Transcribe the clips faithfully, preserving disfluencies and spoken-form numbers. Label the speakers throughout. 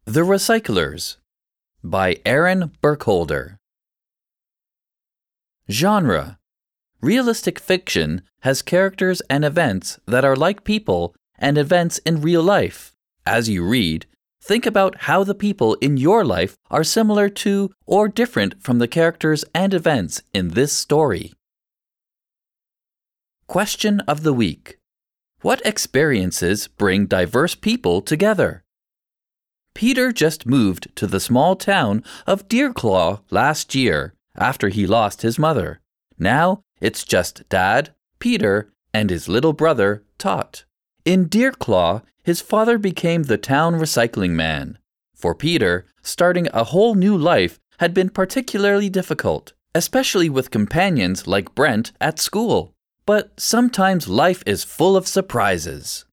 Speaker 1: The Recyclers by Aaron Burkholder. Genre: realistic fiction has characters and events that are like people and events in real life. As you read, think about how the people in your life are similar to or different from the characters and events in this story. Question of the week: what experiences bring diverse people together? Peter just moved to the small town of Deerclaw last year after he lost his mother. Now it's just Dad, Peter, and his little brother, Tot. In Deerclaw, his father became the town recycling man. For Peter, starting a whole new life had been particularly difficult, especially with companions like Brent at school. But sometimes life is full of surprises.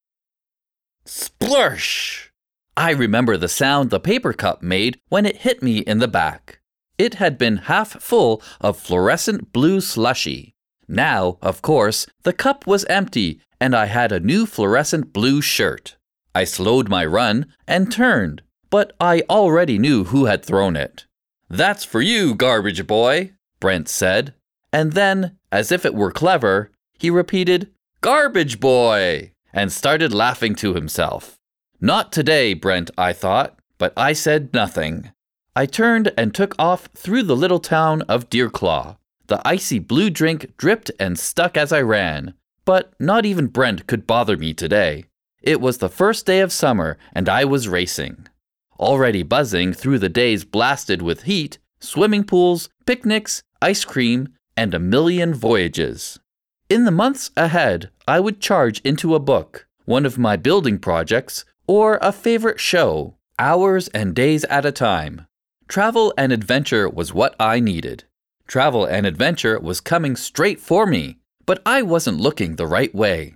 Speaker 1: Splursh! I remember the sound the paper cup made when it hit me in the back. It had been half full of fluorescent blue slushy. Now, of course, the cup was empty and I had a new fluorescent blue shirt. I slowed my run and turned, but I already knew who had thrown it. "That's for you, garbage boy," Brent said. And then, as if it were clever, he repeated, "Garbage boy," and started laughing to himself. Not today, Brent, I thought, but I said nothing. I turned and took off through the little town of Deerclaw. The icy blue drink dripped and stuck as I ran, but not even Brent could bother me today. It was the first day of summer and I was racing. Already buzzing through the days blasted with heat, swimming pools, picnics, ice cream, and a million voyages. In the months ahead, I would charge into a book, one of my building projects, or a favorite show, hours and days at a time. Travel and adventure was what I needed. Travel and adventure was coming straight for me, but I wasn't looking the right way.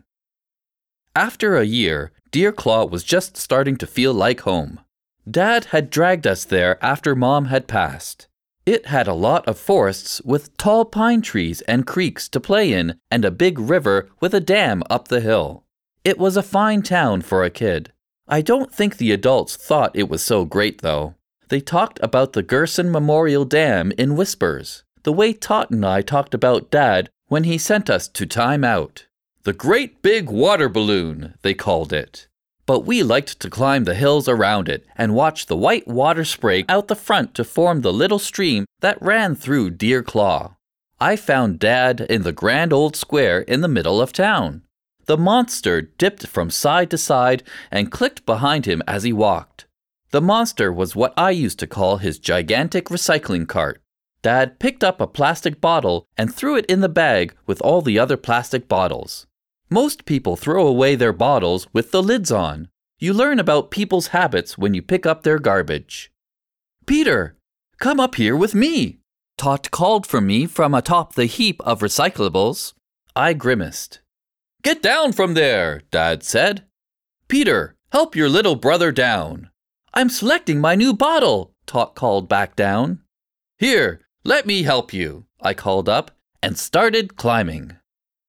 Speaker 1: After a year, Deerclaw was just starting to feel like home. Dad had dragged us there after Mom had passed. It had a lot of forests with tall pine trees and creeks to play in and a big river with a dam up the hill. It was a fine town for a kid. I don't think the adults thought it was so great, though. They talked about the Gerson Memorial Dam in whispers, the way Tot and I talked about Dad when he sent us to time out. The Great Big Water Balloon, they called it. But we liked to climb the hills around it and watch the white water spray out the front to form the little stream that ran through Deerclaw. I found Dad in the grand old square in the middle of town. The monster dipped from side to side and clicked behind him as he walked. The monster was what I used to call his gigantic recycling cart. Dad picked up a plastic bottle and threw it in the bag with all the other plastic bottles. Most people throw away their bottles with the lids on. You learn about people's habits when you pick up their garbage. "Peter, come up here with me," Tot called for me from atop the heap of recyclables. I grimaced. "Get down from there," Dad said. "Peter, help your little brother down." "I'm selecting my new bottle," Tot called back down. "Here, let me help you," I called up and started climbing.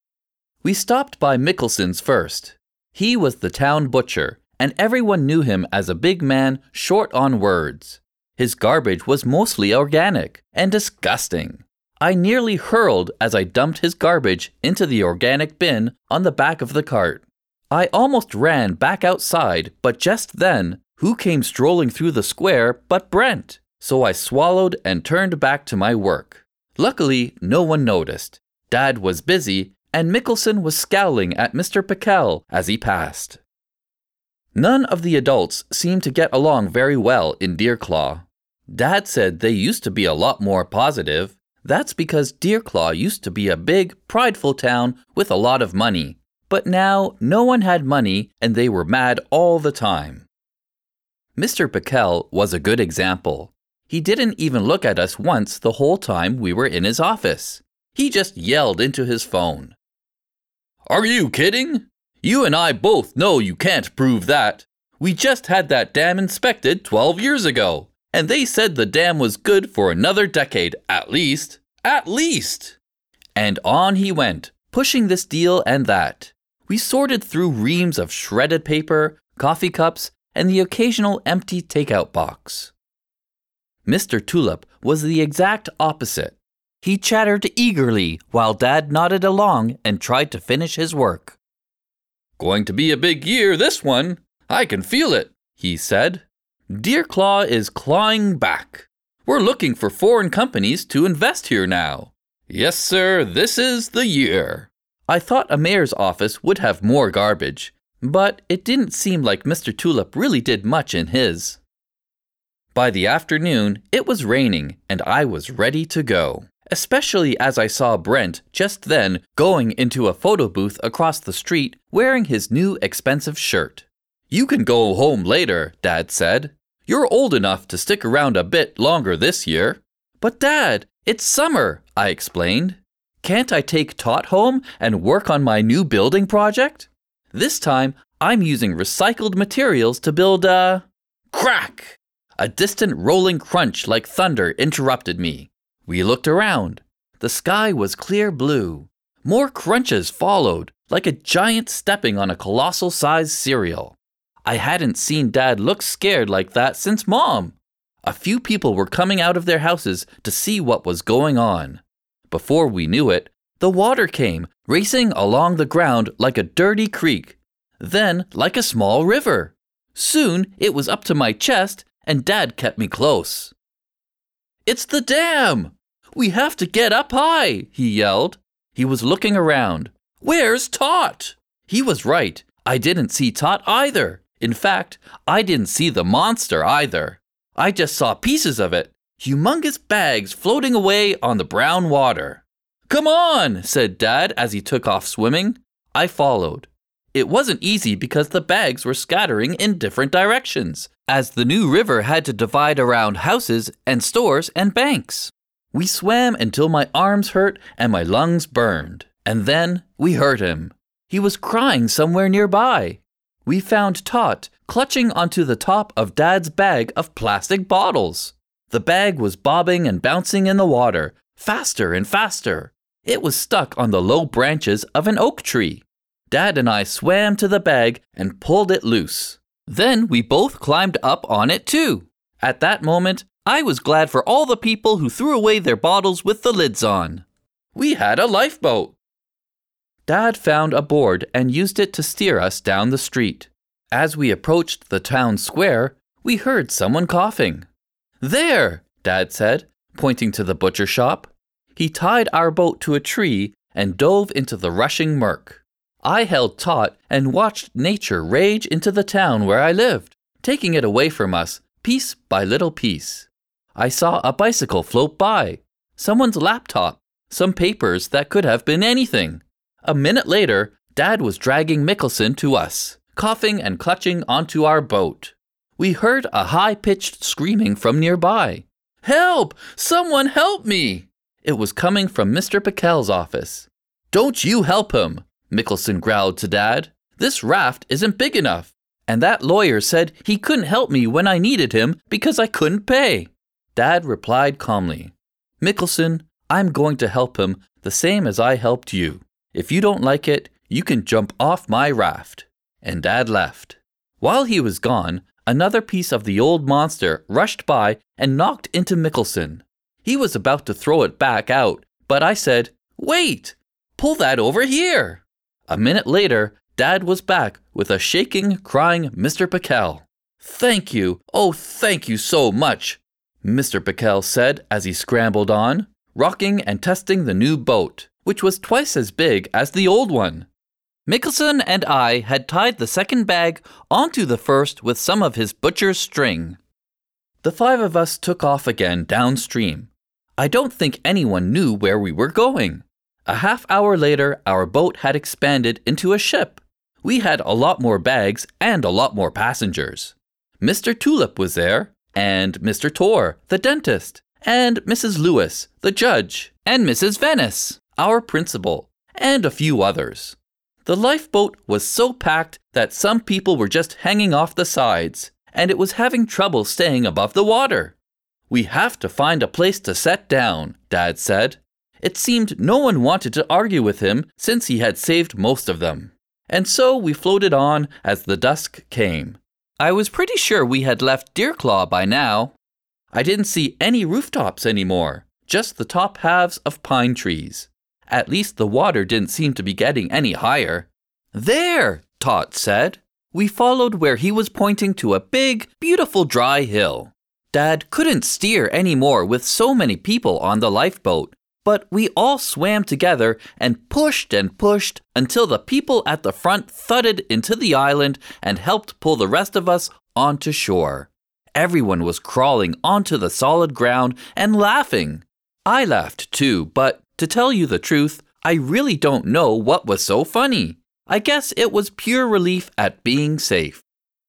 Speaker 1: We stopped by Mickelson's first. He was the town butcher, and everyone knew him as a big man short on words. His garbage was mostly organic and disgusting. I nearly hurled as I dumped his garbage into the organic bin on the back of the cart. I almost ran back outside, but just then, who came strolling through the square but Brent? So I swallowed and turned back to my work. Luckily, no one noticed. Dad was busy, and Mickelson was scowling at Mister Pickell as he passed. None of the adults seemed to get along very well in Deerclaw. Dad said they used to be a lot more positive. That's because Deerclaw used to be a big, prideful town with a lot of money. But now, no one had money and they were mad all the time. Mister Pickell was a good example. He didn't even look at us once the whole time we were in his office. He just yelled into his phone. "Are you kidding? You and I both know you can't prove that. We just had that dam inspected twelve years ago. And they said the dam was good for another decade, at least. At least!" And on he went, pushing this deal and that. We sorted through reams of shredded paper, coffee cups, and the occasional empty takeout box. Mister Tulip was the exact opposite. He chattered eagerly while Dad nodded along and tried to finish his work. "Going to be a big year, this one. I can feel it," he said. "Deer Claw is clawing back. We're looking for foreign companies to invest here now. Yes, sir, this is the year." I thought a mayor's office would have more garbage, but it didn't seem like Mister Tulip really did much in his. By the afternoon, it was raining, and I was ready to go, especially as I saw Brent just then going into a photo booth across the street wearing his new expensive shirt. "You can go home later," Dad said. "You're old enough to stick around a bit longer this year." "But Dad, it's summer," I explained. "Can't I take Tot home and work on my new building project? This time, I'm using recycled materials to build a..." Crack! A distant rolling crunch like thunder interrupted me. We looked around. The sky was clear blue. More crunches followed, like a giant stepping on a colossal-sized cereal. I hadn't seen Dad look scared like that since Mom. A few people were coming out of their houses to see what was going on. Before we knew it, the water came, racing along the ground like a dirty creek, then like a small river. Soon it was up to my chest, and Dad kept me close. "It's the dam! We have to get up high," he yelled. He was looking around. "Where's Tot?" He was right. I didn't see Tot either. In fact, I didn't see the monster either. I just saw pieces of it, humongous bags floating away on the brown water. "Come on," said Dad as he took off swimming. I followed. It wasn't easy because the bags were scattering in different directions, as the new river had to divide around houses and stores and banks. We swam until my arms hurt and my lungs burned. And then we heard him. He was crying somewhere nearby. We found Tot clutching onto the top of Dad's bag of plastic bottles. The bag was bobbing and bouncing in the water, faster and faster. It was stuck on the low branches of an oak tree. Dad and I swam to the bag and pulled it loose. Then we both climbed up on it too. At that moment, I was glad for all the people who threw away their bottles with the lids on. We had a lifeboat. Dad found a board and used it to steer us down the street. As we approached the town square, we heard someone coughing. "There," Dad said, pointing to the butcher shop. He tied our boat to a tree and dove into the rushing murk. I held taut and watched nature rage into the town where I lived, taking it away from us, piece by little piece. I saw a bicycle float by, someone's laptop, some papers that could have been anything. A minute later, Dad was dragging Mickelson to us, coughing and clutching onto our boat. We heard a high-pitched screaming from nearby. "Help! Someone help me!" It was coming from Mister Pickel's office. "Don't you help him," Mickelson growled to Dad. "This raft isn't big enough, and that lawyer said he couldn't help me when I needed him because I couldn't pay." Dad replied calmly, "Mickelson, I'm going to help him the same as I helped you. If you don't like it, you can jump off my raft." And Dad left. While he was gone, another piece of the old monster rushed by and knocked into Mickelson. He was about to throw it back out, but I said, "Wait! Pull that over here!" A minute later, Dad was back with a shaking, crying Mister Pickel. "Thank you, oh thank you so much," Mister Pickel said as he scrambled on, rocking and testing the new boat, which was twice as big as the old one. Mickelson and I had tied the second bag onto the first with some of his butcher's string. The five of us took off again downstream. I don't think anyone knew where we were going. A half hour later, our boat had expanded into a ship. We had a lot more bags and a lot more passengers. Mister Tulip was there, and Mister Tor, the dentist, and Missus Lewis, the judge, and Missus Venice, our principal, and a few others. The lifeboat was so packed that some people were just hanging off the sides, and it was having trouble staying above the water. "We have to find a place to set down," Dad said. It seemed no one wanted to argue with him since he had saved most of them. And so we floated on as the dusk came. I was pretty sure we had left Deerclaw by now. I didn't see any rooftops anymore, just the top halves of pine trees. At least the water didn't seem to be getting any higher. There, Tot said. We followed where he was pointing to a big, beautiful dry hill. Dad couldn't steer anymore with so many people on the lifeboat, but we all swam together and pushed and pushed until the people at the front thudded into the island and helped pull the rest of us onto shore. Everyone was crawling onto the solid ground and laughing. I laughed too, but to tell you the truth, I really don't know what was so funny. I guess it was pure relief at being safe.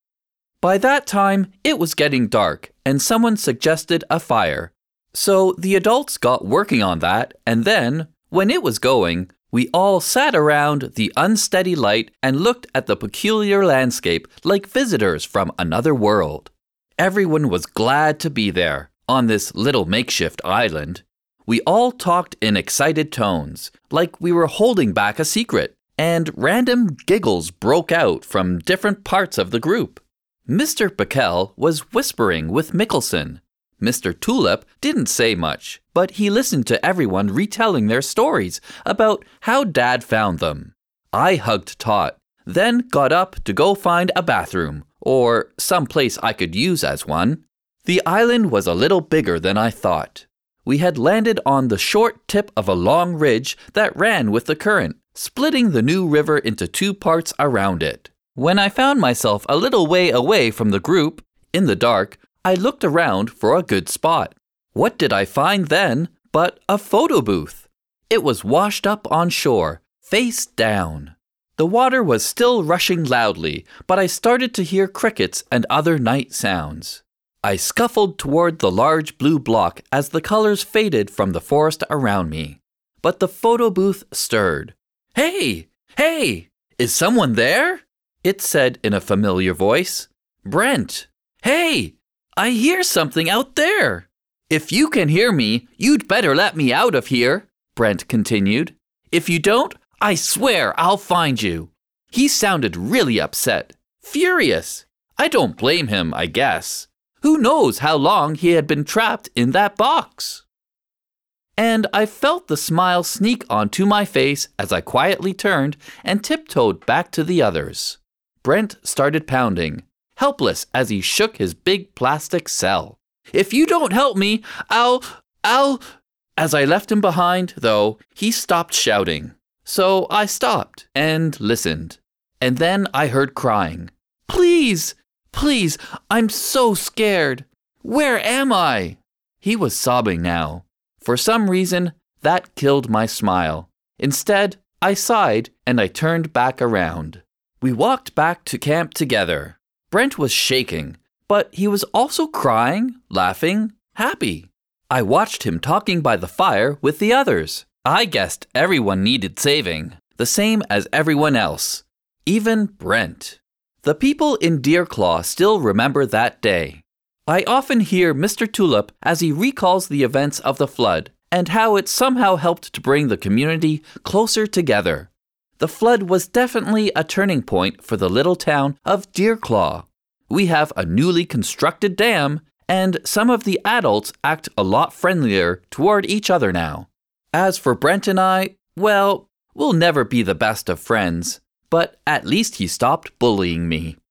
Speaker 1: By that time, it was getting dark, and someone suggested a fire. So the adults got working on that, and then, when it was going, we all sat around the unsteady light and looked at the peculiar landscape like visitors from another world. Everyone was glad to be there, on this little makeshift island. We all talked in excited tones, like we were holding back a secret, and random giggles broke out from different parts of the group. Mister Bickel was whispering with Mickelson. Mister Tulip didn't say much, but he listened to everyone retelling their stories about how Dad found them. I hugged Tot, then got up to go find a bathroom, or some place I could use as one. The island was a little bigger than I thought. We had landed on the short tip of a long ridge that ran with the current, splitting the new river into two parts around it. When I found myself a little way away from the group, in the dark, I looked around for a good spot. What did I find then but a photo booth? It was washed up on shore, face down. The water was still rushing loudly, but I started to hear crickets and other night sounds. I scuffled toward the large blue block as the colors faded from the forest around me. But the photo booth stirred. "Hey! Hey! Is someone there?" It said in a familiar voice. "Brent! Hey! I hear something out there." "If you can hear me, you'd better let me out of here," Brent continued. "If you don't, I swear I'll find you." He sounded really upset, furious. I don't blame him, I guess. Who knows how long he had been trapped in that box? And I felt the smile sneak onto my face as I quietly turned and tiptoed back to the others. Brent started pounding, helpless as he shook his big plastic cell. "If you don't help me, I'll, I'll..." As I left him behind, though, he stopped shouting. So I stopped and listened. And then I heard crying. "Please, please, I'm so scared. Where am I?" He was sobbing now. For some reason, that killed my smile. Instead, I sighed and I turned back around. We walked back to camp together. Brent was shaking, but he was also crying, laughing, happy. I watched him talking by the fire with the others. I guessed everyone needed saving, the same as everyone else, even Brent. The people in Deerclaw still remember that day. I often hear Mister Tulip as he recalls the events of the flood and how it somehow helped to bring the community closer together. The flood was definitely a turning point for the little town of Deerclaw. We have a newly constructed dam, and some of the adults act a lot friendlier toward each other now. As for Brent and I, well, we'll never be the best of friends, but at least he stopped bullying me.